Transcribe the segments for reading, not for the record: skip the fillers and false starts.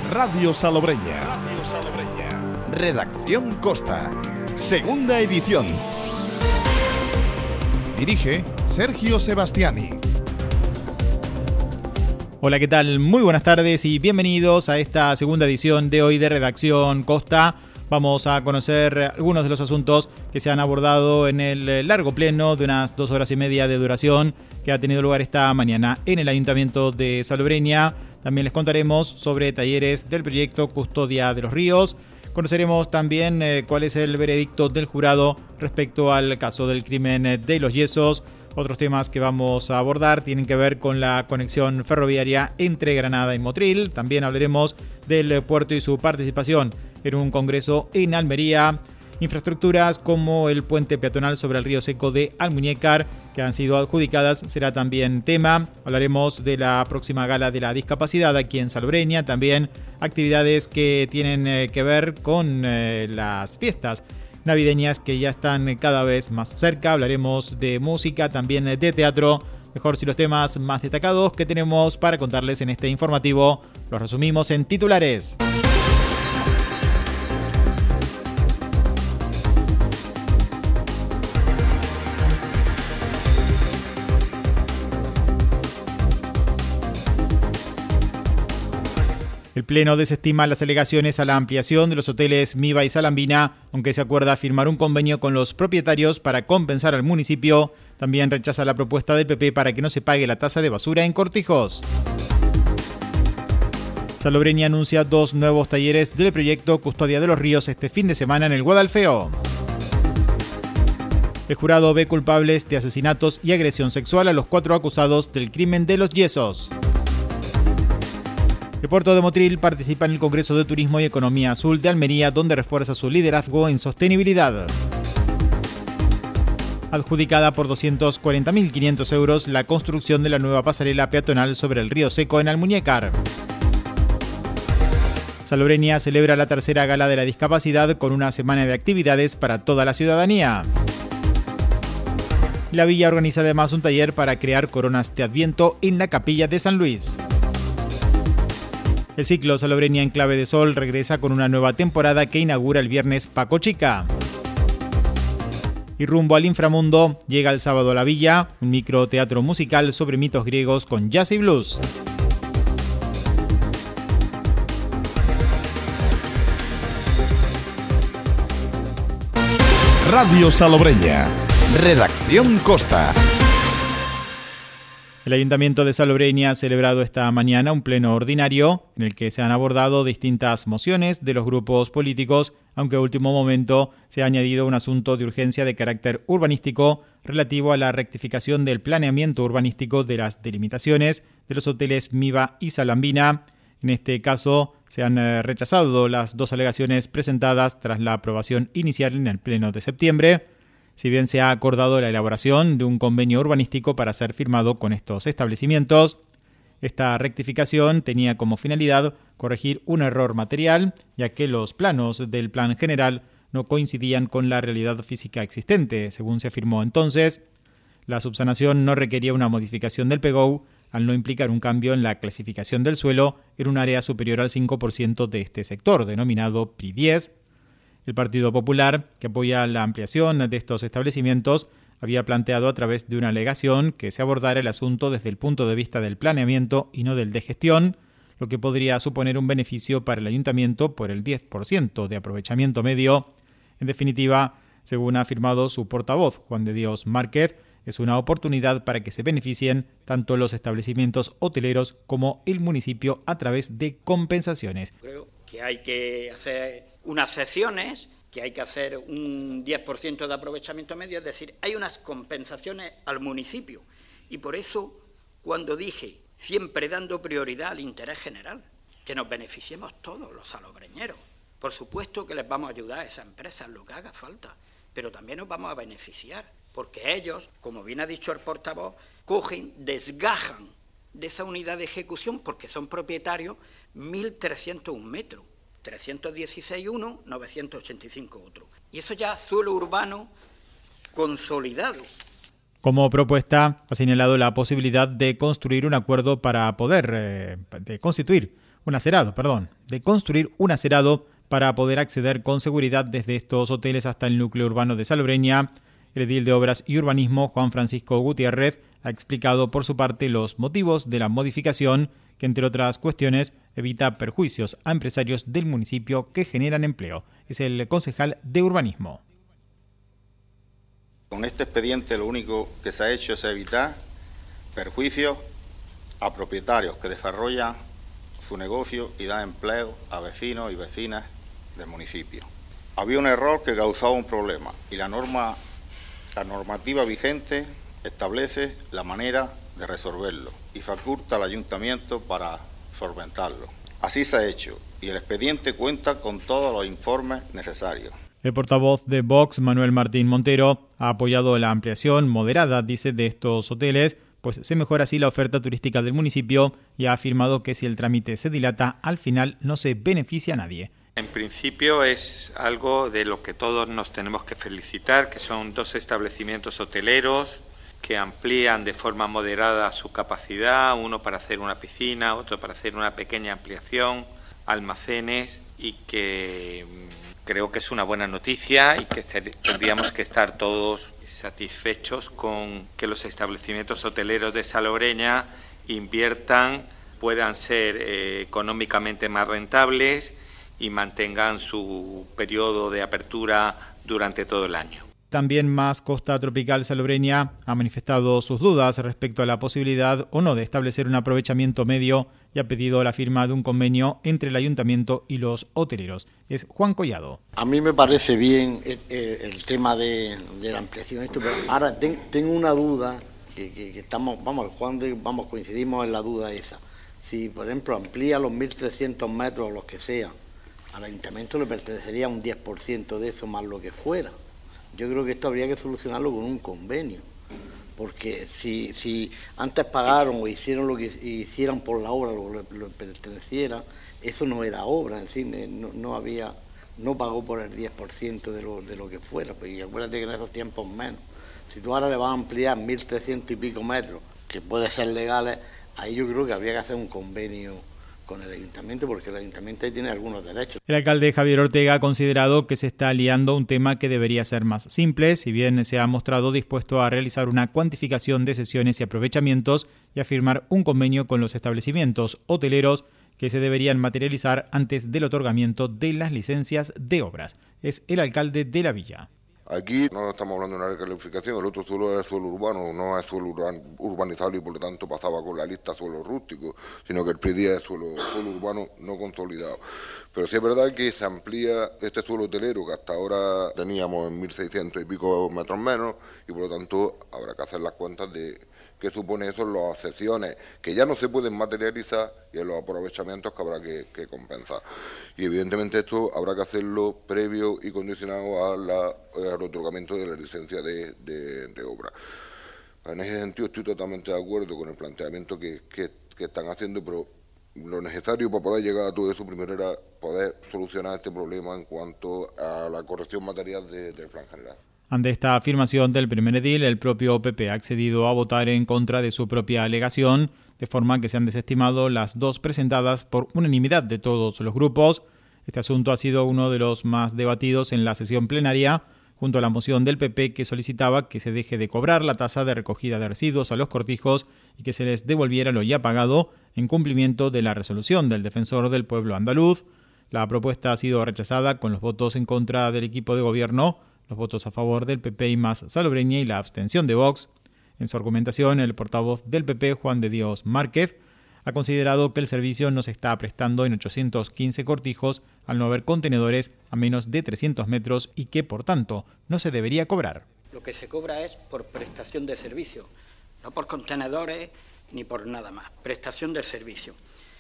Radio Salobreña. Redacción Costa. Segunda edición. Dirige Sergio Sebastiani. Hola, ¿qué tal? Muy buenas tardes y bienvenidos a esta segunda edición de hoy de Redacción Costa. Vamos a conocer algunos de los asuntos que se han abordado en el largo pleno de unas 2 horas y media de duración que ha tenido lugar esta mañana en el Ayuntamiento de Salobreña. También les contaremos sobre talleres del proyecto Custodia de los Ríos. Conoceremos también cuál es el veredicto del jurado respecto al caso del crimen de los yesos. Otros temas que vamos a abordar tienen que ver con la conexión ferroviaria entre Granada y Motril. También hablaremos del puerto y su participación en un congreso en Almería. Infraestructuras como el puente peatonal sobre el río seco de Almuñécar, que han sido adjudicadas, será también tema. Hablaremos de la próxima gala de la discapacidad aquí en Salobreña. También actividades que tienen que ver con las fiestas navideñas que ya están cada vez más cerca. Hablaremos de música, también de teatro. Mejor si los temas más destacados que tenemos para contarles en este informativo los resumimos en titulares. El Pleno desestima las alegaciones a la ampliación de los hoteles Miva y Salambina, aunque se acuerda firmar un convenio con los propietarios para compensar al municipio. También rechaza la propuesta del PP para que no se pague la tasa de basura en Cortijos. Salobreña anuncia 2 nuevos talleres del proyecto Custodia de los Ríos este fin de semana en el Guadalfeo. El jurado ve culpables de asesinatos y agresión sexual a los 4 acusados del crimen de los yesos. El puerto de Motril participa en el Congreso de Turismo y Economía Azul de Almería, donde refuerza su liderazgo en sostenibilidad. Adjudicada por 240.500 euros la construcción de la nueva pasarela peatonal sobre el río seco en Almuñécar. Salobreña celebra la tercera gala de la discapacidad con una semana de actividades para toda la ciudadanía. La villa organiza además un taller para crear coronas de Adviento en la capilla de San Luis. El ciclo Salobreña en Clave de Sol regresa con una nueva temporada que inaugura el viernes Paco Chica. Y rumbo al inframundo llega el sábado a la Villa, un microteatro musical sobre mitos griegos con jazz y blues. Radio Salobreña. Redacción Costa. El Ayuntamiento de Salobreña ha celebrado esta mañana un pleno ordinario en el que se han abordado distintas mociones de los grupos políticos, aunque a último momento se ha añadido un asunto de urgencia de carácter urbanístico relativo a la rectificación del planeamiento urbanístico de las delimitaciones de los hoteles Miva y Salambina. En este caso se han rechazado las 2 alegaciones presentadas tras la aprobación inicial en el pleno de septiembre. Si bien se ha acordado la elaboración de un convenio urbanístico para ser firmado con estos establecimientos, esta rectificación tenía como finalidad corregir un error material, ya que los planos del plan general no coincidían con la realidad física existente. Según se afirmó entonces, la subsanación no requería una modificación del PGO, al no implicar un cambio en la clasificación del suelo en un área superior al 5% de este sector, denominado PRI 10. El Partido Popular, que apoya la ampliación de estos establecimientos, había planteado a través de una alegación que se abordara el asunto desde el punto de vista del planeamiento y no del de gestión, lo que podría suponer un beneficio para el ayuntamiento por el 10% de aprovechamiento medio. En definitiva, según ha afirmado su portavoz, Juan de Dios Márquez, es una oportunidad para que se beneficien tanto los establecimientos hoteleros como el municipio a través de compensaciones. Creo que hay que hacer unas secciones, que hay que hacer un 10% de aprovechamiento medio, es decir, hay unas compensaciones al municipio. Y por eso, cuando dije, siempre dando prioridad al interés general, que nos beneficiemos todos los salobreñeros. Por supuesto que les vamos a ayudar a esas empresas, lo que haga falta, pero también nos vamos a beneficiar, porque ellos, como bien ha dicho el portavoz, cogen, desgajan de esa unidad de ejecución, porque son propietarios, 1.301 metros. 316 uno, 985 otro. Y eso ya suelo urbano consolidado. Como propuesta, ha señalado la posibilidad de construir un acuerdo para poder constituir de construir un acerado para poder acceder con seguridad desde estos hoteles hasta el núcleo urbano de Salobreña. El edil de Obras y Urbanismo, Juan Francisco Gutiérrez, ha explicado por su parte los motivos de la modificación, que entre otras cuestiones evita perjuicios a empresarios del municipio que generan empleo. Es el concejal de Urbanismo. Con este expediente lo único que se ha hecho es evitar perjuicios a propietarios que desarrollan su negocio y dan empleo a vecinos y vecinas del municipio. Había un error que causaba un problema y la normativa vigente establece la manera de resolverlo y faculta al ayuntamiento para solventarlo. Así se ha hecho y el expediente cuenta con todos los informes necesarios. El portavoz de Vox, Manuel Martín Montero, ha apoyado la ampliación moderada, dice, de estos hoteles, pues se mejora así la oferta turística del municipio y ha afirmado que si el trámite se dilata, al final no se beneficia a nadie. En principio es algo de lo que todos nos tenemos que felicitar, que son 2 establecimientos hoteleros que amplían de forma moderada su capacidad, uno para hacer una piscina, otro para hacer una pequeña ampliación, almacenes, y que creo que es una buena noticia y que tendríamos que estar todos satisfechos con que los establecimientos hoteleros de Salobreña inviertan, puedan ser económicamente más rentables y mantengan su periodo de apertura durante todo el año. También Más Costa Tropical Salobreña ha manifestado sus dudas respecto a la posibilidad o no de establecer un aprovechamiento medio y ha pedido la firma de un convenio entre el ayuntamiento y los hoteleros. Es Juan Collado. A mí me parece bien el tema de la ampliación, pero ahora tengo una duda que coincidimos en la duda esa. Si, por ejemplo, amplía los 1.300 metros o los que sean, al ayuntamiento le pertenecería un 10% de eso más lo que fuera. Yo creo que esto habría que solucionarlo con un convenio, porque si antes pagaron o hicieron lo que hicieran por la obra, lo que perteneciera, eso no era obra en sí, no pagó por el 10% de lo que fuera, pues, y acuérdate que en esos tiempos menos. Si tú ahora le vas a ampliar 1.300 y pico metros, que puede ser legales, ahí yo creo que habría que hacer un convenio con el ayuntamiento, porque el ayuntamiento ahí tiene algunos derechos. El alcalde Javier Ortega ha considerado que se está liando un tema que debería ser más simple, si bien se ha mostrado dispuesto a realizar una cuantificación de sesiones y aprovechamientos y a firmar un convenio con los establecimientos hoteleros que se deberían materializar antes del otorgamiento de las licencias de obras. Es el alcalde de la villa. Aquí no estamos hablando de una recalificación, el otro suelo es suelo urbano, no es suelo urbanizable y por lo tanto pasaba con la lista suelo rústico, sino que el PRI es suelo urbano no consolidado. Pero sí es verdad que se amplía este suelo hotelero que hasta ahora teníamos en 1.600 y pico metros menos y por lo tanto habrá que hacer las cuentas de qué supone eso en las sesiones que ya no se pueden materializar y en los aprovechamientos que habrá que compensar. Y evidentemente esto habrá que hacerlo previo y condicionado al otorgamiento de la licencia de obra. En ese sentido estoy totalmente de acuerdo con el planteamiento que están haciendo, pero lo necesario para poder llegar a todo eso primero era poder solucionar este problema en cuanto a la corrección material del plan general. Ante esta afirmación del primer edil, el propio PP ha accedido a votar en contra de su propia alegación, de forma que se han desestimado las 2 presentadas por unanimidad de todos los grupos. Este asunto ha sido uno de los más debatidos en la sesión plenaria, junto a la moción del PP que solicitaba que se deje de cobrar la tasa de recogida de residuos a los cortijos y que se les devolviera lo ya pagado en cumplimiento de la resolución del Defensor del Pueblo andaluz. La propuesta ha sido rechazada con los votos en contra del equipo de gobierno, los votos a favor del PP y Más Salobreña y la abstención de Vox. En su argumentación, el portavoz del PP, Juan de Dios Márquez, ha considerado que el servicio no se está prestando en 815 cortijos al no haber contenedores a menos de 300 metros y que, por tanto, no se debería cobrar. Lo que se cobra es por prestación de servicio, no por contenedores ni por nada más, prestación del servicio.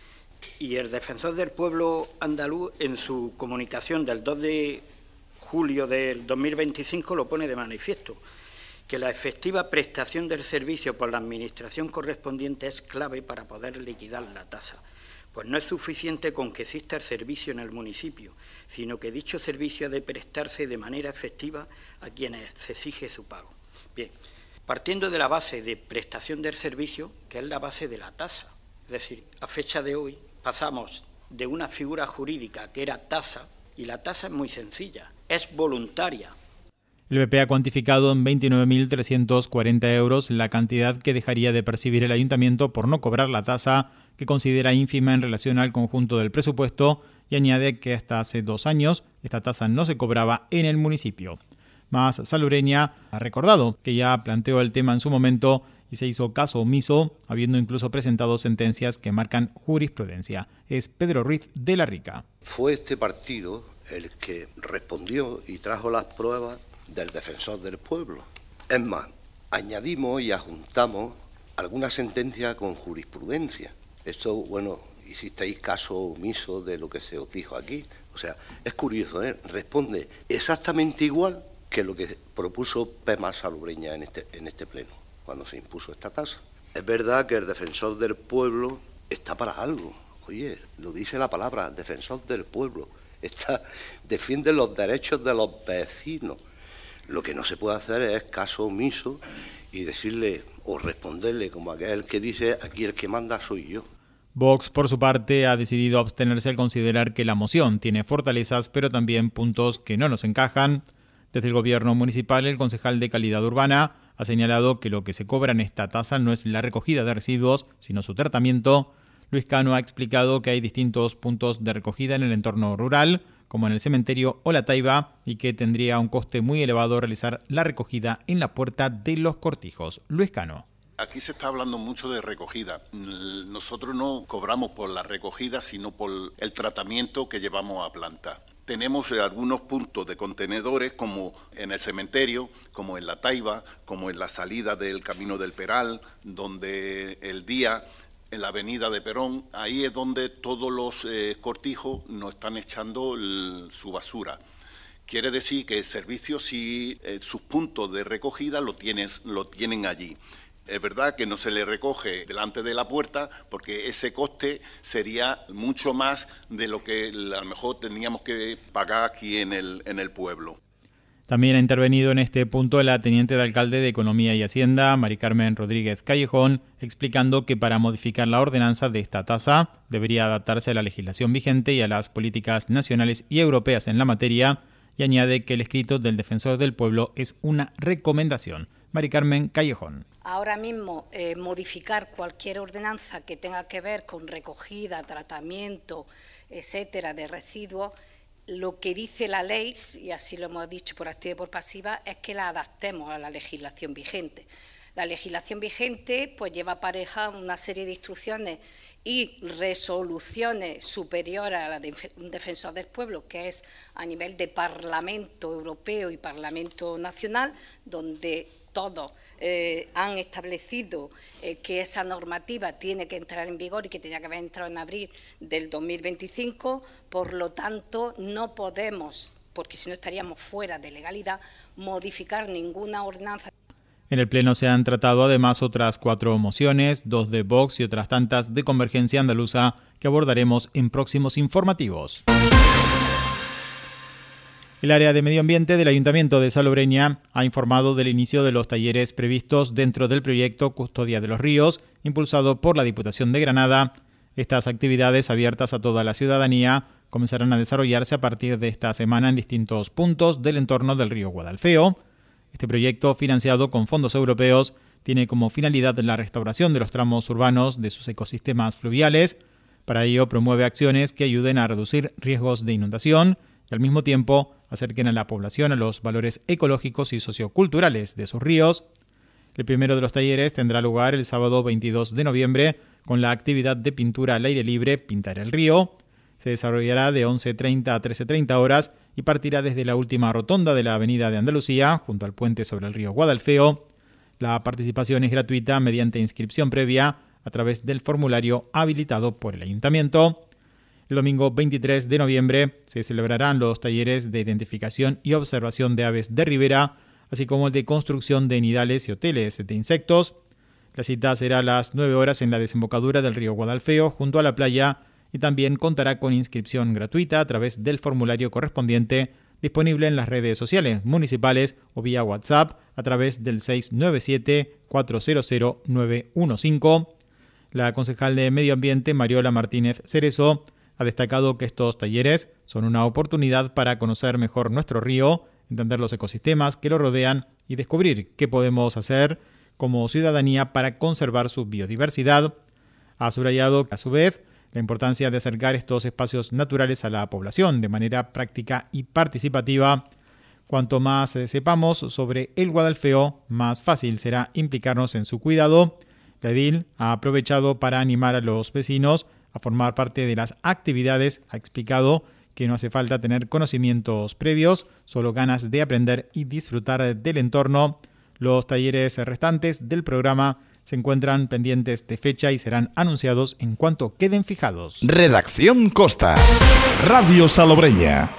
Y el Defensor del Pueblo andaluz, en su comunicación del 2 de julio del 2025, lo pone de manifiesto, que la efectiva prestación del servicio por la administración correspondiente es clave para poder liquidar la tasa. Pues no es suficiente con que exista el servicio en el municipio, sino que dicho servicio ha de prestarse de manera efectiva a quienes se exige su pago. Bien, partiendo de la base de prestación del servicio, que es la base de la tasa, es decir, a fecha de hoy pasamos de una figura jurídica que era tasa, y la tasa es muy sencilla, es voluntaria. El BP ha cuantificado en 29.340 euros la cantidad que dejaría de percibir el ayuntamiento por no cobrar la tasa, que considera ínfima en relación al conjunto del presupuesto, y añade que hasta hace 2 años esta tasa no se cobraba en el municipio. Más Salobreña ha recordado que ya planteó el tema en su momento y se hizo caso omiso, habiendo incluso presentado sentencias que marcan jurisprudencia. Es Pedro Ruiz de la Rica. Fue este partido el que respondió y trajo las pruebas del defensor del pueblo. Es más, añadimos y adjuntamos alguna sentencia con jurisprudencia. Esto, bueno, hicisteis caso omiso de lo que se os dijo aquí. O sea, es curioso, ¿eh? Responde exactamente igual que lo que propuso Pema Salobreña en este pleno, cuando se impuso esta tasa. Es verdad que el defensor del pueblo está para algo. Oye, lo dice la palabra, defensor del pueblo. Defiende los derechos de los vecinos. Lo que no se puede hacer es caso omiso y decirle o responderle como aquel que dice aquí el que manda soy yo. Vox, por su parte, ha decidido abstenerse al considerar que la moción tiene fortalezas, pero también puntos que no nos encajan. Desde el gobierno municipal, el concejal de Calidad Urbana ha señalado que lo que se cobra en esta tasa no es la recogida de residuos, sino su tratamiento. Luis Cano ha explicado que hay distintos puntos de recogida en el entorno rural, como en el cementerio o la Taiba, y que tendría un coste muy elevado realizar la recogida en la Puerta de los Cortijos. Luis Cano. Aquí se está hablando mucho de recogida. Nosotros no cobramos por la recogida, sino por el tratamiento que llevamos a planta. Tenemos algunos puntos de contenedores, como en el cementerio, como en la Taiba, como en la salida del Camino del Peral, donde el día, en la avenida de Perón, ahí es donde todos los cortijos nos están echando su basura. Quiere decir que el servicio, sí, sus puntos de recogida lo tienen allí. Es verdad que no se le recoge delante de la puerta porque ese coste sería mucho más de lo que a lo mejor teníamos que pagar aquí en el pueblo. También ha intervenido en este punto la teniente de alcalde de Economía y Hacienda, Mari Carmen Rodríguez Callejón, explicando que para modificar la ordenanza de esta tasa debería adaptarse a la legislación vigente y a las políticas nacionales y europeas en la materia, y añade que el escrito del Defensor del Pueblo es una recomendación. Mari Carmen Callejón. Ahora mismo modificar cualquier ordenanza que tenga que ver con recogida, tratamiento, etcétera, de residuos, lo que dice la ley, y así lo hemos dicho por activa y por pasiva, es que la adaptemos a la legislación vigente. La legislación vigente pues lleva aparejada una serie de instrucciones y resoluciones superiores a la de un defensor del pueblo, que es a nivel de Parlamento Europeo y Parlamento Nacional, donde todos han establecido que esa normativa tiene que entrar en vigor y que tenía que haber entrado en abril del 2025. Por lo tanto, no podemos, porque si no estaríamos fuera de legalidad, modificar ninguna ordenanza. En el Pleno se han tratado además otras 4 mociones, 2 de Vox y otras tantas de Convergencia Andaluza, que abordaremos en próximos informativos. El área de medio ambiente del Ayuntamiento de Salobreña ha informado del inicio de los talleres previstos dentro del proyecto Custodia de los Ríos, impulsado por la Diputación de Granada. Estas actividades, abiertas a toda la ciudadanía, comenzarán a desarrollarse a partir de esta semana en distintos puntos del entorno del río Guadalfeo. Este proyecto, financiado con fondos europeos, tiene como finalidad la restauración de los tramos urbanos de sus ecosistemas fluviales. Para ello, promueve acciones que ayuden a reducir riesgos de inundación y al mismo tiempo acerquen a la población a los valores ecológicos y socioculturales de sus ríos. El primero de los talleres tendrá lugar el sábado 22 de noviembre con la actividad de pintura al aire libre Pintar el Río. Se desarrollará de 11:30 a 13:30 horas y partirá desde la última rotonda de la Avenida de Andalucía, junto al puente sobre el río Guadalfeo. La participación es gratuita mediante inscripción previa a través del formulario habilitado por el Ayuntamiento. El domingo 23 de noviembre se celebrarán los talleres de identificación y observación de aves de ribera, así como el de construcción de nidales y hoteles de insectos. La cita será a las 9 horas en la desembocadura del río Guadalfeo, junto a la playa, y también contará con inscripción gratuita a través del formulario correspondiente, disponible en las redes sociales municipales o vía WhatsApp a través del 697-400-915. La concejal de Medio Ambiente, Mariola Martínez Cerezo, ha destacado que estos talleres son una oportunidad para conocer mejor nuestro río, entender los ecosistemas que lo rodean y descubrir qué podemos hacer como ciudadanía para conservar su biodiversidad. Ha subrayado, a su vez, la importancia de acercar estos espacios naturales a la población de manera práctica y participativa. Cuanto más sepamos sobre el Guadalfeo, más fácil será implicarnos en su cuidado. La edil ha aprovechado para animar a los vecinos a formar parte de las actividades. Ha explicado que no hace falta tener conocimientos previos, solo ganas de aprender y disfrutar del entorno. Los talleres restantes del programa se encuentran pendientes de fecha y serán anunciados en cuanto queden fijados. Redacción Costa. Radio Salobreña.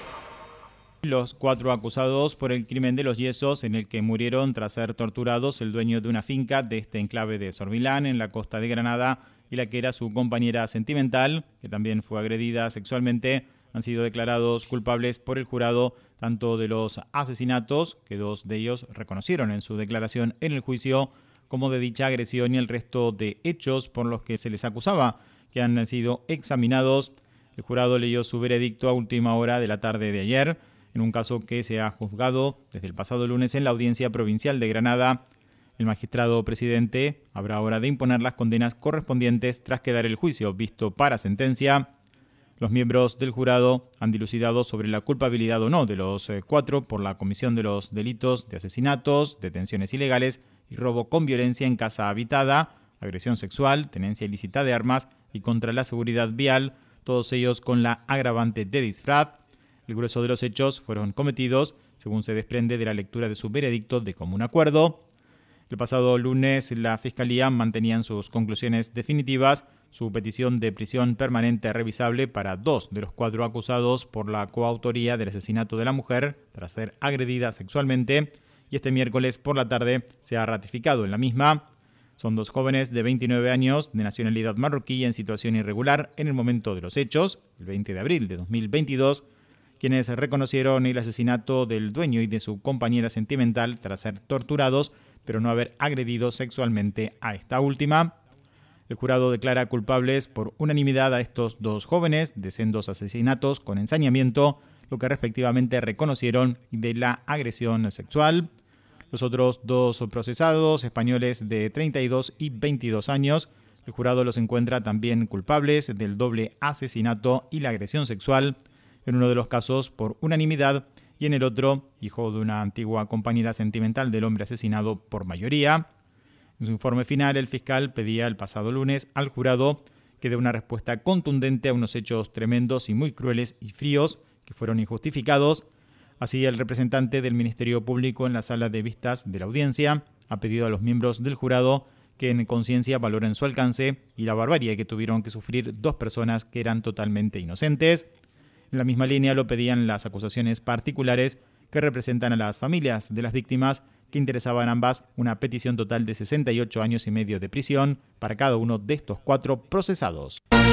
Los 4 acusados por el crimen de los Yesos, en el que murieron tras ser torturados el dueño de una finca de este enclave de Sorbilán, en la costa de Granada, y la que era su compañera sentimental, que también fue agredida sexualmente, han sido declarados culpables por el jurado tanto de los asesinatos, que 2 de ellos reconocieron en su declaración en el juicio, como de dicha agresión y el resto de hechos por los que se les acusaba, que han sido examinados. El jurado leyó su veredicto a última hora de la tarde de ayer, en un caso que se ha juzgado desde el pasado lunes en la Audiencia Provincial de Granada. El magistrado presidente habrá ahora de imponer las condenas correspondientes tras quedar el juicio visto para sentencia. Los miembros del jurado han dilucidado sobre la culpabilidad o no de los 4 por la comisión de los delitos de asesinatos, detenciones ilegales y robo con violencia en casa habitada, agresión sexual, tenencia ilícita de armas y contra la seguridad vial, todos ellos con la agravante de disfraz. El grueso de los hechos fueron cometidos, según se desprende de la lectura de su veredicto, de común acuerdo. El pasado lunes, la Fiscalía mantenía en sus conclusiones definitivas su petición de prisión permanente revisable para 2 de los 4 acusados por la coautoría del asesinato de la mujer tras ser agredida sexualmente, y este miércoles por la tarde se ha ratificado en la misma. Son 2 jóvenes de 29 años, de nacionalidad marroquí en situación irregular en el momento de los hechos, el 20 de abril de 2022, quienes reconocieron el asesinato del dueño y de su compañera sentimental tras ser torturados, pero no haber agredido sexualmente a esta última. El jurado declara culpables por unanimidad a estos 2 jóvenes de sendos asesinatos con ensañamiento, lo que respectivamente reconocieron, de la agresión sexual. Los otros 2 procesados, españoles de 32 y 22 años, el jurado los encuentra también culpables del doble asesinato y la agresión sexual, en uno de los casos por unanimidad y en el otro, hijo de una antigua compañera sentimental del hombre asesinado, por mayoría. En su informe final, el fiscal pedía el pasado lunes al jurado que dé una respuesta contundente a unos hechos tremendos y muy crueles y fríos que fueron injustificados. Así, el representante del Ministerio Público en la sala de vistas de la audiencia ha pedido a los miembros del jurado que en conciencia valoren su alcance y la barbarie que tuvieron que sufrir 2 personas que eran totalmente inocentes. En la misma línea lo pedían las acusaciones particulares que representan a las familias de las víctimas, que interesaban ambas una petición total de 68 años y medio de prisión para cada uno de estos 4 procesados.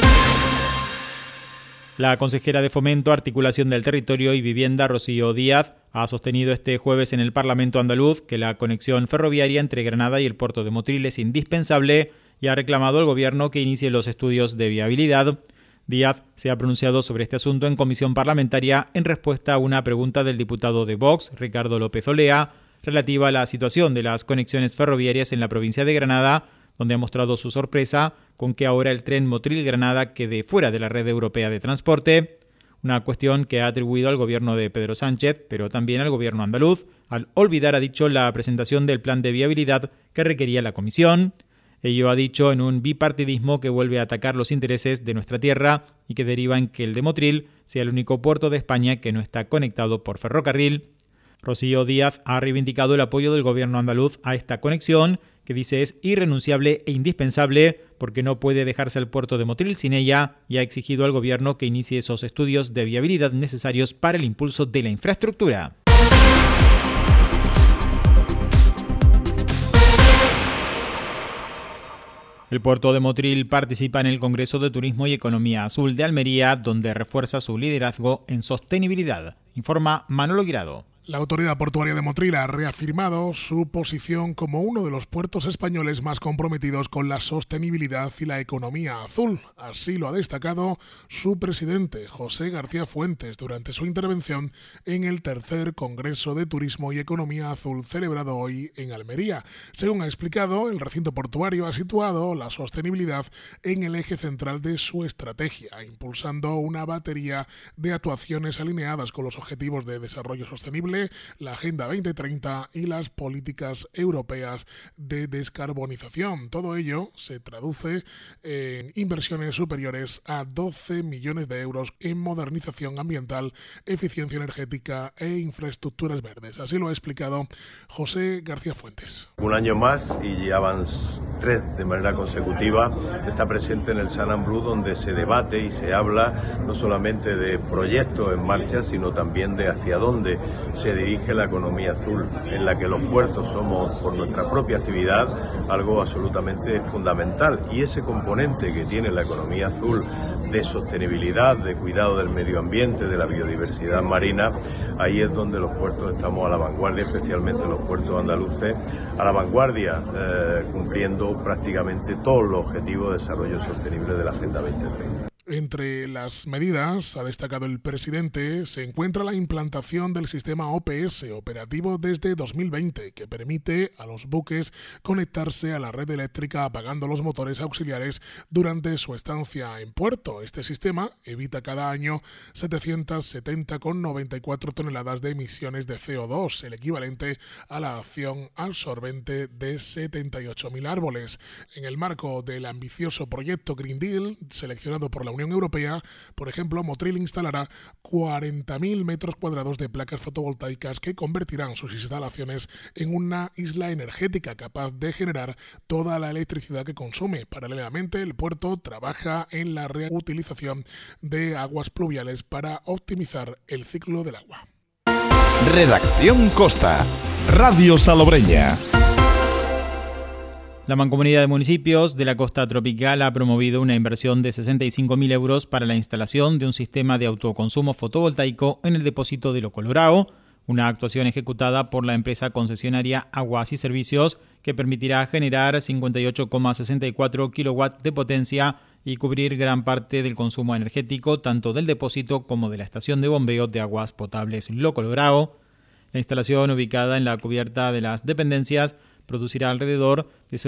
La consejera de Fomento, Articulación del Territorio y Vivienda, Rocío Díaz, ha sostenido este jueves en el Parlamento andaluz que la conexión ferroviaria entre Granada y el puerto de Motril es indispensable y ha reclamado al gobierno que inicie los estudios de viabilidad. Díaz se ha pronunciado sobre este asunto en comisión parlamentaria en respuesta a una pregunta del diputado de Vox, Ricardo López Olea, relativa a la situación de las conexiones ferroviarias en la provincia de Granada, donde ha mostrado su sorpresa con que ahora el tren Motril-Granada quede fuera de la red europea de transporte, una cuestión que ha atribuido al gobierno de Pedro Sánchez, pero también al gobierno andaluz, al olvidar, ha dicho, la presentación del plan de viabilidad que requería la comisión. Ello ha dicho en un bipartidismo que vuelve a atacar los intereses de nuestra tierra y que deriva en que el de Motril sea el único puerto de España que no está conectado por ferrocarril. Rocío Díaz ha reivindicado el apoyo del gobierno andaluz a esta conexión, que dice es irrenunciable e indispensable porque no puede dejarse el puerto de Motril sin ella, y ha exigido al gobierno que inicie esos estudios de viabilidad necesarios para el impulso de la infraestructura. El puerto de Motril participa en el Congreso de Turismo y Economía Azul de Almería, donde refuerza su liderazgo en sostenibilidad, informa Manolo Guirado. La Autoridad Portuaria de Motril ha reafirmado su posición como uno de los puertos españoles más comprometidos con la sostenibilidad y la economía azul. Así lo ha destacado su presidente, José García Fuentes, durante su intervención en el tercer Congreso de Turismo y Economía Azul celebrado hoy en Almería. Según ha explicado, el recinto portuario ha situado la sostenibilidad en el eje central de su estrategia, impulsando una batería de actuaciones alineadas con los objetivos de desarrollo sostenible, la Agenda 2030 y las políticas europeas de descarbonización. Todo ello se traduce en inversiones superiores a 12 millones de euros en modernización ambiental, eficiencia energética e infraestructuras verdes. Así lo ha explicado José García Fuentes. Un año más, y ya van 3 de manera consecutiva, está presente en el San Bru, donde se debate y se habla no solamente de proyectos en marcha, sino también de hacia dónde se dirige la economía azul, en la que los puertos somos, por nuestra propia actividad, algo absolutamente fundamental. Y ese componente que tiene la economía azul de sostenibilidad, de cuidado del medio ambiente, de la biodiversidad marina, ahí es donde los puertos estamos a la vanguardia, especialmente los puertos andaluces, a la vanguardia, cumpliendo prácticamente todos los objetivos de desarrollo sostenible de la Agenda 2030. Entre las medidas, ha destacado el presidente, se encuentra la implantación del sistema OPS, operativo desde 2020, que permite a los buques conectarse a la red eléctrica apagando los motores auxiliares durante su estancia en puerto. Este sistema evita cada año 770,94 toneladas de emisiones de CO2, el equivalente a la acción absorbente de 78.000 árboles. En el marco del ambicioso proyecto Green Deal, seleccionado por la Unión Europea, por ejemplo, Motril instalará 40.000 metros cuadrados de placas fotovoltaicas que convertirán sus instalaciones en una isla energética capaz de generar toda la electricidad que consume. Paralelamente, el puerto trabaja en la reutilización de aguas pluviales para optimizar el ciclo del agua. Redacción Costa, Radio Salobreña. La Mancomunidad de Municipios de la Costa Tropical ha promovido una inversión de 65.000 euros para la instalación de un sistema de autoconsumo fotovoltaico en el depósito de Lo Colorao, una actuación ejecutada por la empresa concesionaria Aguas y Servicios que permitirá generar 58,64 kilowatts de potencia y cubrir gran parte del consumo energético tanto del depósito como de la estación de bombeo de aguas potables Lo Colorao. La instalación, ubicada en la cubierta de las dependencias, producirá alrededor de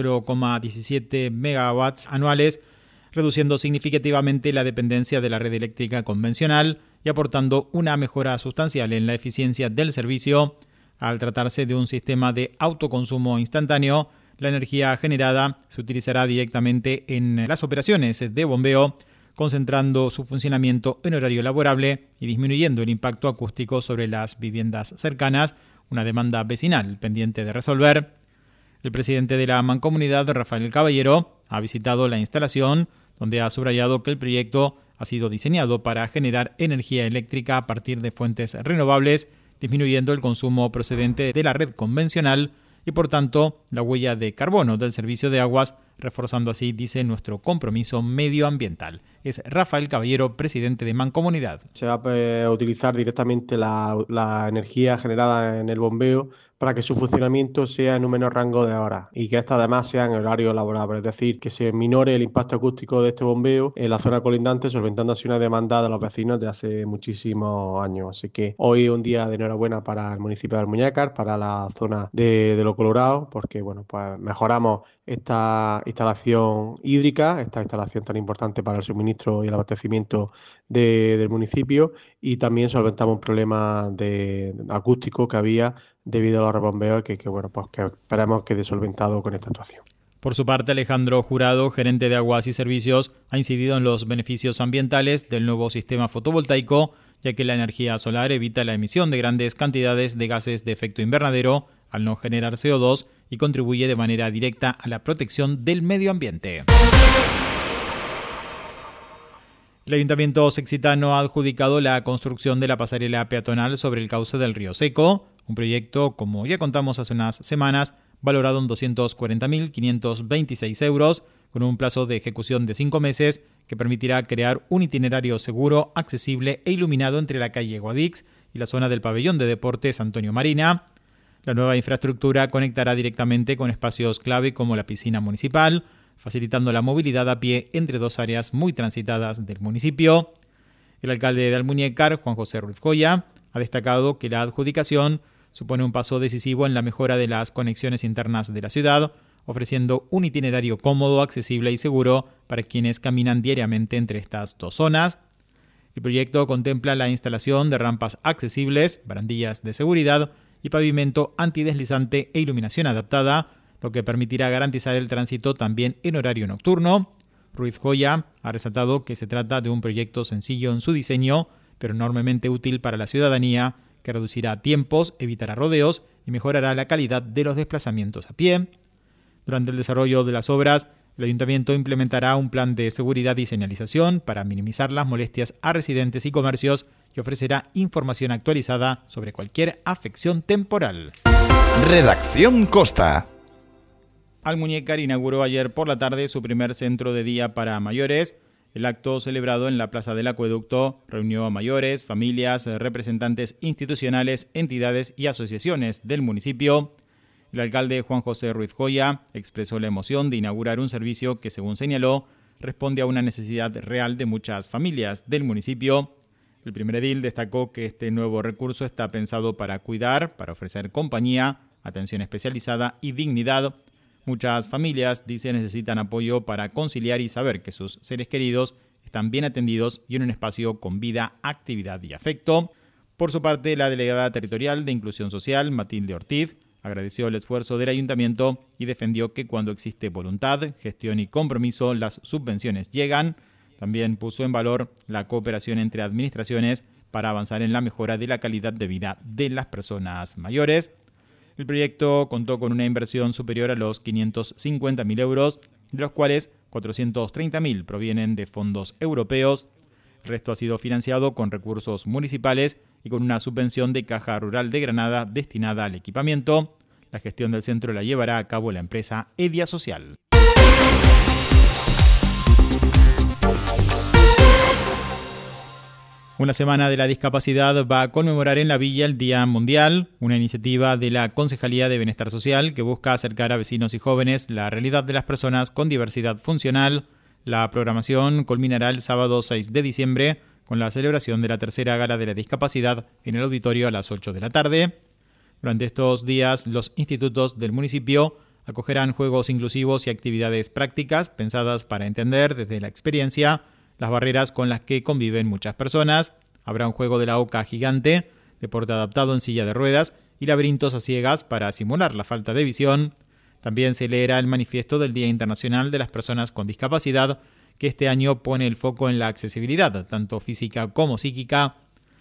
0,17 megawatts anuales, reduciendo significativamente la dependencia de la red eléctrica convencional y aportando una mejora sustancial en la eficiencia del servicio. Al tratarse de un sistema de autoconsumo instantáneo, la energía generada se utilizará directamente en las operaciones de bombeo, concentrando su funcionamiento en horario laborable y disminuyendo el impacto acústico sobre las viviendas cercanas, una demanda vecinal pendiente de resolver. El presidente de la Mancomunidad, Rafael Caballero, ha visitado la instalación, donde ha subrayado que el proyecto ha sido diseñado para generar energía eléctrica a partir de fuentes renovables, disminuyendo el consumo procedente de la red convencional y, por tanto, la huella de carbono del servicio de aguas, reforzando así, dice, nuestro compromiso medioambiental. Es Rafael Caballero, presidente de Mancomunidad. Se va a utilizar directamente la energía generada en el bombeo para que su funcionamiento sea en un menor rango de horas y que esta además sea en horario laborable, es decir, que se minore el impacto acústico de este bombeo en la zona colindante, solventando así una demanda de los vecinos de hace muchísimos años. Así que hoy es un día de enhorabuena para el municipio de Almuñécar, para la zona de Lo Colorao, porque bueno, pues mejoramos esta instalación hídrica, esta instalación tan importante para el suministro y el abastecimiento del municipio, y también solventamos un problema acústico que había debido a los rebombeos que esperamos quede solventado con esta actuación. Por su parte, Alejandro Jurado, gerente de Aguas y Servicios, ha incidido en los beneficios ambientales del nuevo sistema fotovoltaico, ya que la energía solar evita la emisión de grandes cantidades de gases de efecto invernadero al no generar CO2 y contribuye de manera directa a la protección del medio ambiente. El Ayuntamiento sexitano ha adjudicado la construcción de la pasarela peatonal sobre el cauce del Río Seco, un proyecto, como ya contamos hace unas semanas, valorado en 240.526 euros, con un plazo de ejecución de 5 meses, que permitirá crear un itinerario seguro, accesible e iluminado entre la calle Guadix y la zona del pabellón de deportes Antonio Marina. La nueva infraestructura conectará directamente con espacios clave como la piscina municipal, facilitando la movilidad a pie entre dos áreas muy transitadas del municipio. El alcalde de Almuñécar, Juan José Ruiz Joya, ha destacado que la adjudicación supone un paso decisivo en la mejora de las conexiones internas de la ciudad, ofreciendo un itinerario cómodo, accesible y seguro para quienes caminan diariamente entre estas dos zonas. El proyecto contempla la instalación de rampas accesibles, barandillas de seguridad y pavimento antideslizante e iluminación adaptada, lo que permitirá garantizar el tránsito también en horario nocturno. Ruiz Joya ha resaltado que se trata de un proyecto sencillo en su diseño, pero enormemente útil para la ciudadanía, que reducirá tiempos, evitará rodeos y mejorará la calidad de los desplazamientos a pie. Durante el desarrollo de las obras, el Ayuntamiento implementará un plan de seguridad y señalización para minimizar las molestias a residentes y comercios y ofrecerá información actualizada sobre cualquier afección temporal. Redacción Costa. Almuñécar inauguró ayer por la tarde su primer centro de día para mayores. El acto, celebrado en la Plaza del Acueducto, reunió a mayores, familias, representantes institucionales, entidades y asociaciones del municipio. El alcalde Juan José Ruiz Joya expresó la emoción de inaugurar un servicio que, según señaló, responde a una necesidad real de muchas familias del municipio. El primer edil destacó que este nuevo recurso está pensado para cuidar, para ofrecer compañía, atención especializada y dignidad. Muchas familias, dice, necesitan apoyo para conciliar y saber que sus seres queridos están bien atendidos y en un espacio con vida, actividad y afecto. Por su parte, la delegada territorial de Inclusión Social, Matilde Ortiz, agradeció el esfuerzo del ayuntamiento y defendió que cuando existe voluntad, gestión y compromiso, las subvenciones llegan. También puso en valor la cooperación entre administraciones para avanzar en la mejora de la calidad de vida de las personas mayores. El proyecto contó con una inversión superior a los 550.000 euros, de los cuales 430.000 provienen de fondos europeos. El resto ha sido financiado con recursos municipales y con una subvención de Caja Rural de Granada destinada al equipamiento. La gestión del centro la llevará a cabo la empresa Edia Social. Una semana de la discapacidad va a conmemorar en la villa el Día Mundial, una iniciativa de la Concejalía de Bienestar Social que busca acercar a vecinos y jóvenes la realidad de las personas con diversidad funcional. La programación culminará el sábado 6 de diciembre con la celebración de la tercera gala de la discapacidad en el auditorio a las 8 de la tarde. Durante estos días, los institutos del municipio acogerán juegos inclusivos y actividades prácticas pensadas para entender desde la experiencia las barreras con las que conviven muchas personas. Habrá un juego de la oca gigante, deporte adaptado en silla de ruedas y laberintos a ciegas para simular la falta de visión. También se leerá el manifiesto del Día Internacional de las Personas con Discapacidad, que este año pone el foco en la accesibilidad, tanto física como psíquica.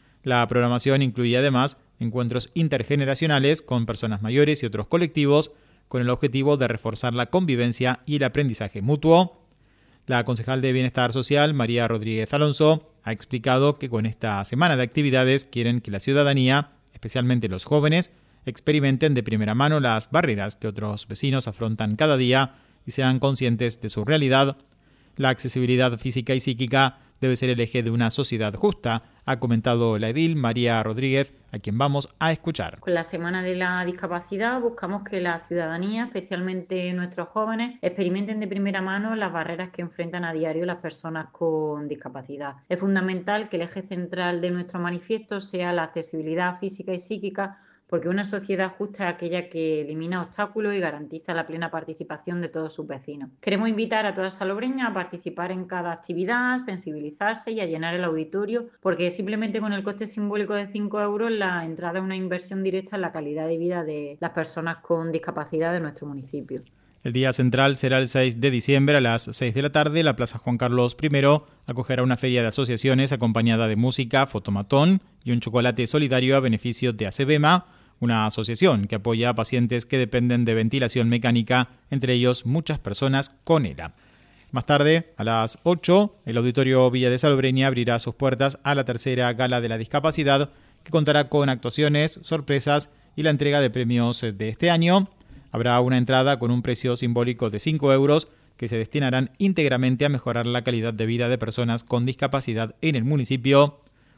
La programación incluye además encuentros intergeneracionales con personas mayores y otros colectivos, con el objetivo de reforzar la convivencia y el aprendizaje mutuo. La concejal de Bienestar Social, María Rodríguez Alonso, ha explicado que con esta semana de actividades quieren que la ciudadanía, especialmente los jóvenes, experimenten de primera mano las barreras que otros vecinos afrontan cada día y sean conscientes de su realidad. La accesibilidad física y psíquica debe ser el eje de una sociedad justa, ha comentado la edil María Rodríguez, a quien vamos a escuchar. Con la Semana de la Discapacidad buscamos que la ciudadanía, especialmente nuestros jóvenes, experimenten de primera mano las barreras que enfrentan a diario las personas con discapacidad. Es fundamental que el eje central de nuestro manifiesto sea la accesibilidad física y psíquica, porque una sociedad justa es aquella que elimina obstáculos y garantiza la plena participación de todos sus vecinos. Queremos invitar a toda salobreña a participar en cada actividad, sensibilizarse y a llenar el auditorio, porque simplemente con el coste simbólico de 5 euros la entrada es una inversión directa en la calidad de vida de las personas con discapacidad de nuestro municipio. El día central será el 6 de diciembre a las 6 de la tarde. La Plaza Juan Carlos I acogerá una feria de asociaciones acompañada de música, fotomatón y un chocolate solidario a beneficio de ACBEMA, una asociación que apoya a pacientes que dependen de ventilación mecánica, entre ellos muchas personas con ELA. Más tarde, a las 8, el Auditorio Villa de Salobreña abrirá sus puertas a la tercera Gala de la Discapacidad, que contará con actuaciones, sorpresas y la entrega de premios de este año. Habrá una entrada con un precio simbólico de 5 euros que se destinarán íntegramente a mejorar la calidad de vida de personas con discapacidad en el municipio.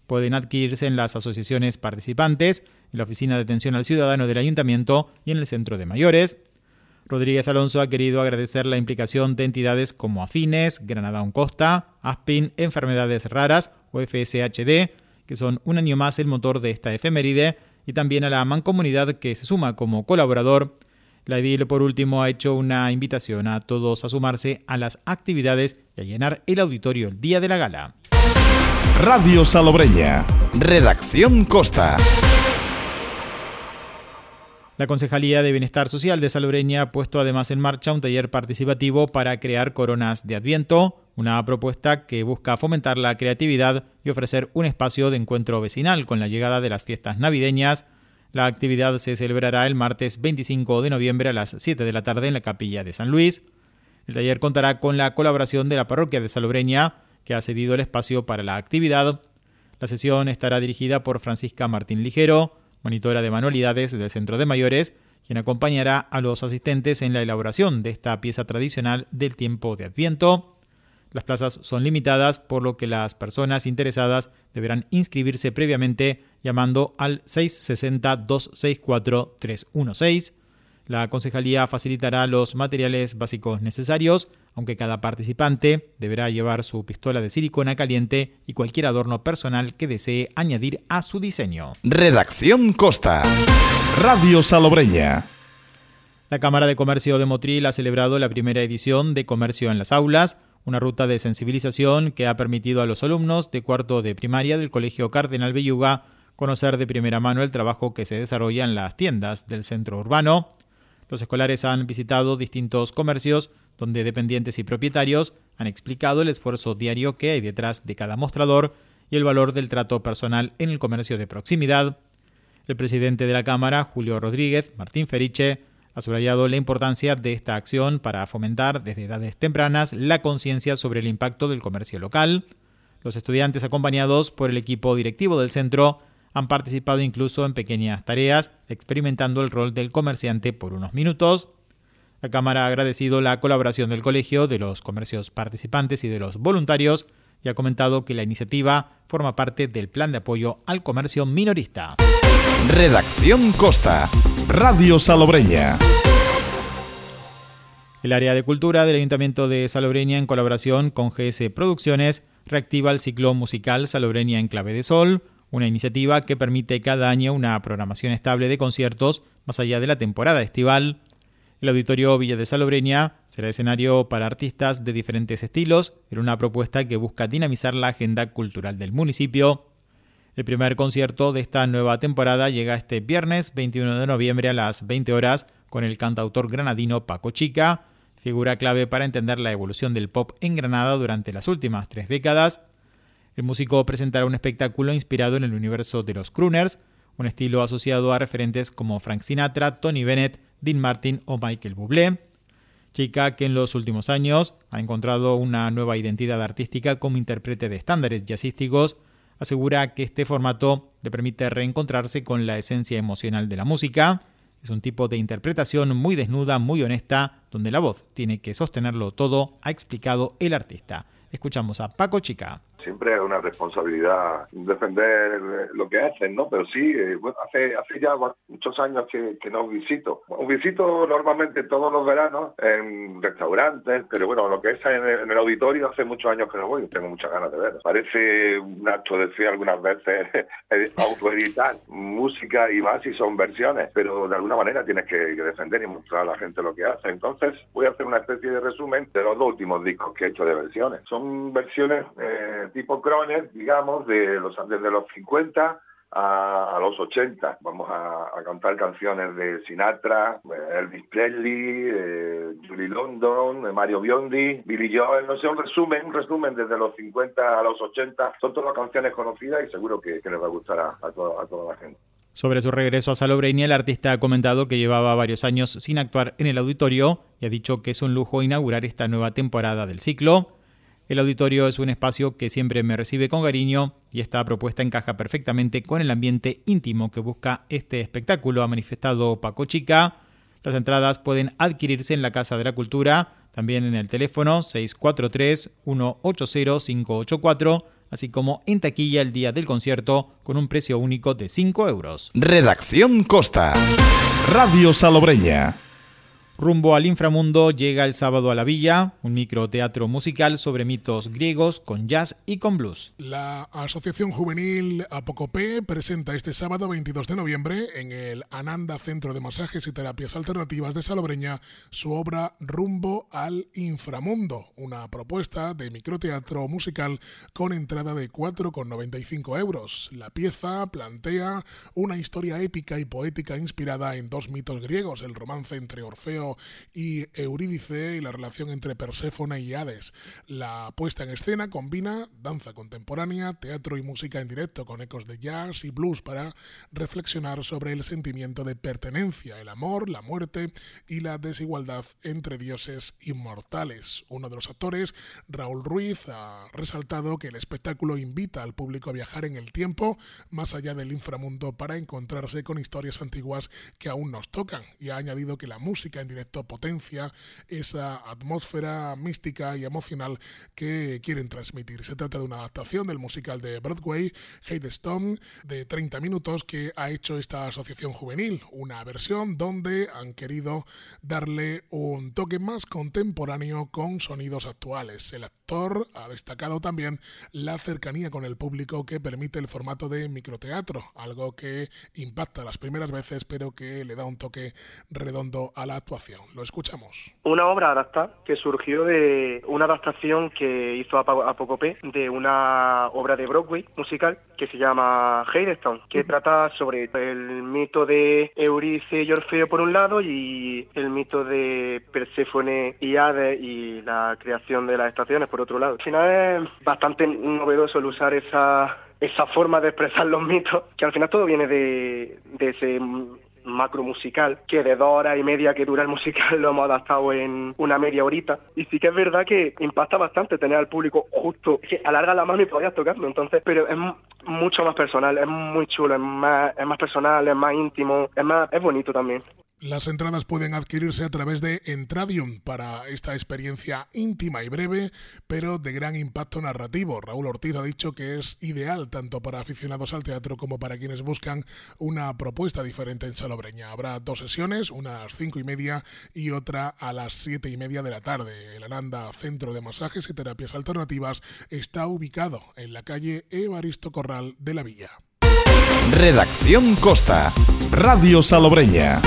pueden adquirirse en las asociaciones participantes, en la Oficina de Atención al Ciudadano del Ayuntamiento y en el Centro de Mayores. Rodríguez Alonso ha querido agradecer la implicación de entidades como Afines, Granada Oncosta, Aspin, Enfermedades Raras o FSHD, que son un año más el motor de esta efeméride, y también a la Mancomunidad que se suma como colaborador. La edil, por último, ha hecho una invitación a todos a sumarse a las actividades y a llenar el auditorio el día de la gala. Radio Salobreña. Redacción Costa. La Concejalía de Bienestar Social de Salobreña ha puesto además en marcha un taller participativo para crear coronas de Adviento, una propuesta que busca fomentar la creatividad y ofrecer un espacio de encuentro vecinal con la llegada de las fiestas navideñas. La actividad se celebrará el martes 25 de noviembre a las 7 de la tarde en la Capilla de San Luis. El taller contará con la colaboración de la Parroquia de Salobreña, que ha cedido el espacio para la actividad. La sesión estará dirigida por Francisca Martín Ligero, monitora de manualidades del Centro de Mayores, quien acompañará a los asistentes en la elaboración de esta pieza tradicional del tiempo de Adviento. Las plazas son limitadas, por lo que las personas interesadas deberán inscribirse previamente llamando al 660-264-316. La Concejalía facilitará los materiales básicos necesarios, aunque cada participante deberá llevar su pistola de silicona caliente y cualquier adorno personal que desee añadir a su diseño. Redacción Costa. Radio Salobreña. La Cámara de Comercio de Motril ha celebrado la primera edición de Comercio en las Aulas, una ruta de sensibilización que ha permitido a los alumnos de cuarto de primaria del Colegio Cardenal Belluga conocer de primera mano el trabajo que se desarrolla en las tiendas del centro urbano. Los escolares han visitado distintos comercios donde dependientes y propietarios han explicado el esfuerzo diario que hay detrás de cada mostrador y el valor del trato personal en el comercio de proximidad. El presidente de la Cámara, Julio Rodríguez Martín Feriche, ha subrayado la importancia de esta acción para fomentar desde edades tempranas la conciencia sobre el impacto del comercio local. Los estudiantes, acompañados por el equipo directivo del centro, han participado incluso en pequeñas tareas, experimentando el rol del comerciante por unos minutos. La Cámara ha agradecido la colaboración del colegio, de los comercios participantes y de los voluntarios, y ha comentado que la iniciativa forma parte del plan de apoyo al comercio minorista. Redacción Costa. Radio Salobreña. El área de cultura del Ayuntamiento de Salobreña, en colaboración con GS Producciones, reactiva el ciclo musical Salobreña en Clave de Sol, una iniciativa que permite cada año una programación estable de conciertos más allá de la temporada estival. El Auditorio Villa de Salobreña será escenario para artistas de diferentes estilos, en una propuesta que busca dinamizar la agenda cultural del municipio. El primer concierto de esta nueva temporada llega este viernes 21 de noviembre a las 20 horas con el cantautor granadino Paco Chica, figura clave para entender la evolución del pop en Granada durante las últimas 3 décadas. El músico presentará un espectáculo inspirado en el universo de los crooners, un estilo asociado a referentes como Frank Sinatra, Tony Bennett, Dean Martin o Michael Bublé. Chica, que en los últimos años ha encontrado una nueva identidad artística como intérprete de estándares jazzísticos, asegura que este formato le permite reencontrarse con la esencia emocional de la música. Es un tipo de interpretación muy desnuda, muy honesta, donde la voz tiene que sostenerlo todo, ha explicado el artista. Escuchamos a Paco Chica. Siempre es una responsabilidad defender lo que hacen, ¿no? Pero sí, bueno, hace ya muchos años que no visito. Visito normalmente todos los veranos en restaurantes, pero bueno, lo que es en el auditorio hace muchos años que no voy, tengo muchas ganas de ver. Parece un acto de fe algunas veces autoeditar música y más si son versiones, pero de alguna manera tienes que defender y mostrar a la gente lo que hace. Entonces voy a hacer una especie de resumen de los 2 últimos discos que he hecho de versiones. Son versiones tipo croner, digamos, desde los 50 a los 80. Vamos a cantar canciones de Sinatra, Elvis Presley, Julie London, Mario Biondi, Billy Joel, no sé, un resumen desde los 50 a los 80. Son todas canciones conocidas y seguro que les va a gustar a toda la gente. Sobre su regreso a Salobreña, el artista ha comentado que llevaba varios años sin actuar en el auditorio y ha dicho que es un lujo inaugurar esta nueva temporada del ciclo. El auditorio es un espacio que siempre me recibe con cariño y esta propuesta encaja perfectamente con el ambiente íntimo que busca este espectáculo, ha manifestado Paco Chica. Las entradas pueden adquirirse en la Casa de la Cultura, también en el teléfono 643-180-584 así como en taquilla el día del concierto con un precio único de 5 euros. Redacción Costa. Radio Salobreña. Rumbo al inframundo llega el sábado a la Villa, un microteatro musical sobre mitos griegos con jazz y con blues. La Asociación Juvenil Apocopé presenta este sábado 22 de noviembre en el Ananda Centro de Masajes y Terapias Alternativas de Salobreña su obra Rumbo al inframundo, una propuesta de microteatro musical con entrada de 4,95 euros. La pieza plantea una historia épica y poética inspirada en dos mitos griegos, el romance entre Orfeo y Eurídice y la relación entre Perséfone y Hades. La puesta en escena combina danza contemporánea, teatro y música en directo con ecos de jazz y blues para reflexionar sobre el sentimiento de pertenencia, el amor, la muerte y la desigualdad entre dioses inmortales. Uno de los actores, Raúl Ruiz, ha resaltado que el espectáculo invita al público a viajar en el tiempo más allá del inframundo para encontrarse con historias antiguas que aún nos tocan, y ha añadido que la música en directo potencia esa atmósfera mística y emocional que quieren transmitir. Se trata de una adaptación del musical de Broadway, Haddestone, de 30 minutos que ha hecho esta asociación juvenil, una versión donde han querido darle un toque más contemporáneo con sonidos actuales. El actor ha destacado también la cercanía con el público que permite el formato de microteatro, algo que impacta las primeras veces pero que le da un toque redondo a la actuación. Lo escuchamos. Una obra adaptada que surgió de una adaptación que hizo Apocopé de una obra de Broadway musical que se llama Haddestone, que trata sobre el mito de Eurídice y Orfeo por un lado y el mito de Perséfone y Hades y la creación de las estaciones por otro lado. Al final es bastante novedoso el usar esa forma de expresar los mitos, que al final todo viene de ese macro musical, que de 2 horas y media que dura el musical lo hemos adaptado en una media horita, y sí que es verdad que impacta bastante tener al público justo, que alarga la mano y podías tocarlo, entonces, pero es mucho más personal, es muy chulo, es más personal, es más íntimo, es bonito también. Las entradas pueden adquirirse a través de Entradium para esta experiencia íntima y breve, pero de gran impacto narrativo. Raúl Ortiz ha dicho que es ideal tanto para aficionados al teatro como para quienes buscan una propuesta diferente en Salobreña. Habrá 2 sesiones, una a las 5:30 y otra a las 7:30 de la tarde. El Ananda Centro de Masajes y Terapias Alternativas está ubicado en la calle Evaristo Corral de la Villa. Redacción Costa. Radio Salobreña.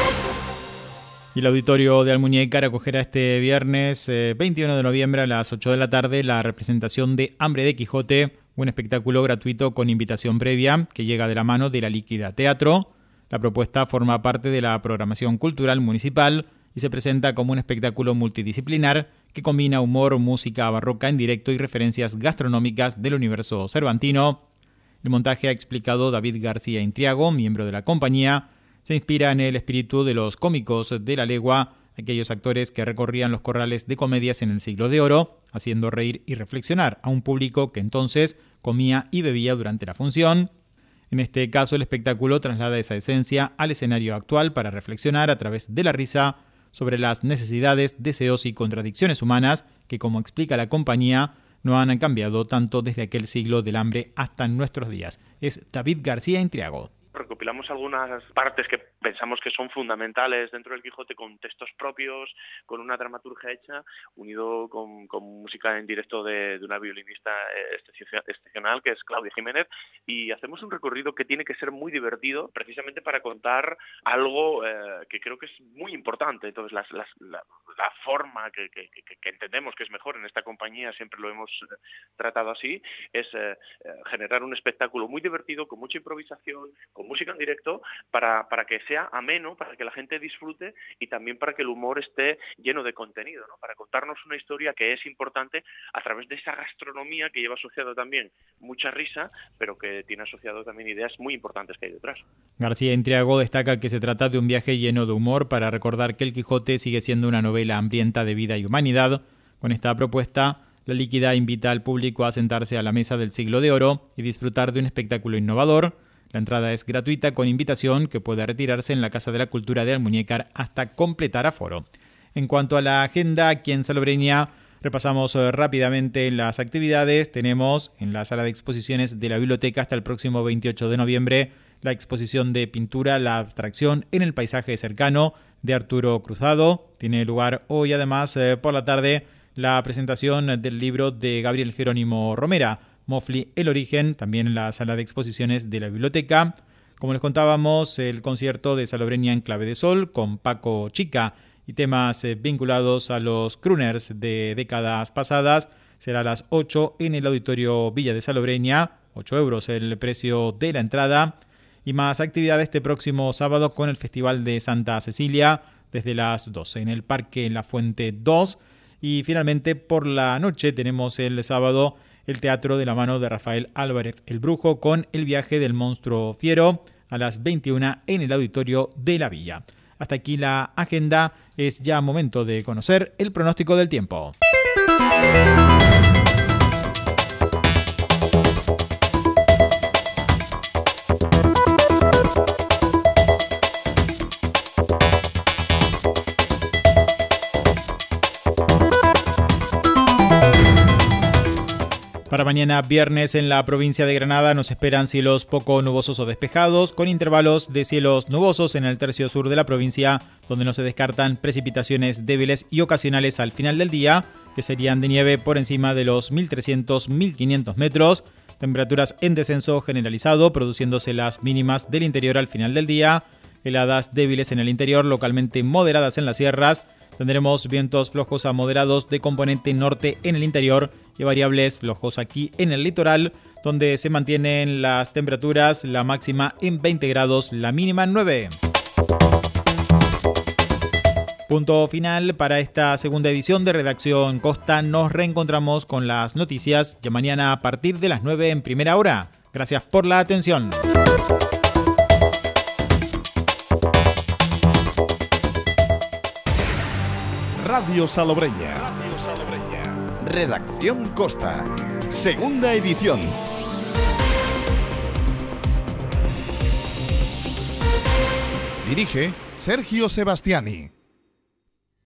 Y el auditorio de Almuñécar acogerá este viernes 21 de noviembre a las 8 de la tarde la representación de Hambre de Quijote, un espectáculo gratuito con invitación previa que llega de la mano de la Líquida Teatro. La propuesta forma parte de la programación cultural municipal y se presenta como un espectáculo multidisciplinar que combina humor, música barroca en directo y referencias gastronómicas del universo cervantino. El montaje, ha explicado David García Intriago, miembro de la compañía, se inspira en el espíritu de los cómicos de la legua, aquellos actores que recorrían los corrales de comedias en el Siglo de Oro, haciendo reír y reflexionar a un público que entonces comía y bebía durante la función. En este caso, el espectáculo traslada esa esencia al escenario actual para reflexionar a través de la risa sobre las necesidades, deseos y contradicciones humanas que, como explica la compañía, no han cambiado tanto desde aquel siglo del hambre hasta nuestros días. Es David García Intriago. Recopilamos algunas partes que pensamos que son fundamentales dentro del Quijote, con textos propios, con una dramaturgia hecha, unido con música en directo de una violinista excepcional que es Claudia Jiménez, y hacemos un recorrido que tiene que ser muy divertido precisamente para contar algo que creo que es muy importante. Entonces la forma que entendemos que es mejor en esta compañía, siempre lo hemos tratado así, es generar un espectáculo muy divertido, con mucha improvisación, con música en directo, para que sea ameno, para que la gente disfrute y también para que el humor esté lleno de contenido, ¿no? Para contarnos una historia que es importante a través de esa gastronomía que lleva asociado también mucha risa, pero que tiene asociado también ideas muy importantes que hay detrás. García Intriago destaca que se trata de un viaje lleno de humor para recordar que el Quijote sigue siendo una novela hambrienta de vida y humanidad. Con esta propuesta, la Líquida invita al público a sentarse a la mesa del Siglo de Oro y disfrutar de un espectáculo innovador. La entrada es gratuita con invitación que puede retirarse en la Casa de la Cultura de Almuñécar hasta completar aforo. En cuanto a la agenda, aquí en Salobreña Repasamos rápidamente las actividades. Tenemos en la sala de exposiciones de la biblioteca hasta el próximo 28 de noviembre la exposición de pintura La abstracción en el paisaje cercano de Arturo Cruzado. Tiene lugar hoy además por la tarde la presentación del libro de Gabriel Jerónimo Romera, Mofli, el origen, también en la sala de exposiciones de la biblioteca. Como les contábamos, el concierto de Salobreña en clave de sol con Paco Chica y temas vinculados a los crooners de décadas pasadas será a las 8 en el Auditorio Villa de Salobreña, 8 euros el precio de la entrada. Y más actividades este próximo sábado con el Festival de Santa Cecilia desde las 12 en el Parque La Fuente 2. Y finalmente por la noche tenemos el sábado el teatro de la mano de Rafael Álvarez el Brujo con El viaje del monstruo fiero a las 21 en el Auditorio de la Villa. Hasta aquí la agenda. Es ya momento de conocer el pronóstico del tiempo. Para mañana viernes en la provincia de Granada nos esperan cielos poco nubosos o despejados, con intervalos de cielos nubosos en el tercio sur de la provincia, donde no se descartan precipitaciones débiles y ocasionales al final del día, que serían de nieve por encima de los 1.300-1.500 metros, temperaturas en descenso generalizado, produciéndose las mínimas del interior al final del día, heladas débiles en el interior, localmente moderadas en las sierras. Tendremos vientos flojos a moderados de componente norte en el interior y variables flojos aquí en el litoral, donde se mantienen las temperaturas, la máxima en 20 grados, la mínima en 9. Punto final para esta segunda edición de Redacción Costa. Nos reencontramos con las noticias ya mañana a partir de las 9 en primera hora. Gracias por la atención. Radio Salobreña. Redacción Costa. Segunda edición. Dirige Sergio Sebastiani.